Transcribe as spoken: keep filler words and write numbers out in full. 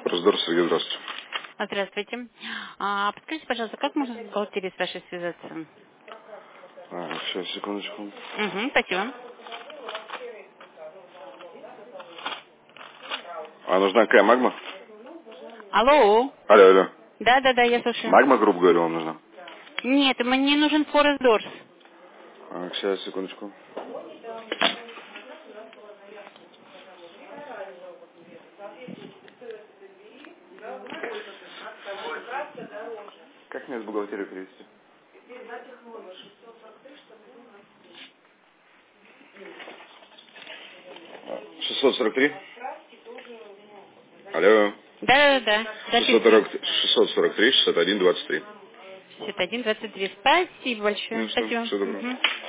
Раздор, Сергей, здравствуйте. Здравствуйте. А, подскажите, пожалуйста, как можно с бухгалтерией с вашей связаться? А, сейчас, секундочку. Угу, спасибо. А нужна какая магма? Алло. Алло, алло. Да, да, да, я слушаю. Магма, грубо говоря, вам нужна? Нет, мне нужен Forest Doors. А, сейчас, секундочку. Как мне с бухгалтерию перевести? шестьсот сорок три. Алло. Да, да, да. шестьсот сорок, шестьсот сорок три, шестьдесят один, двадцать три. шестьдесят один двадцать три. Спасибо большое. Ну, все, Спасибо. все добро. Мгм.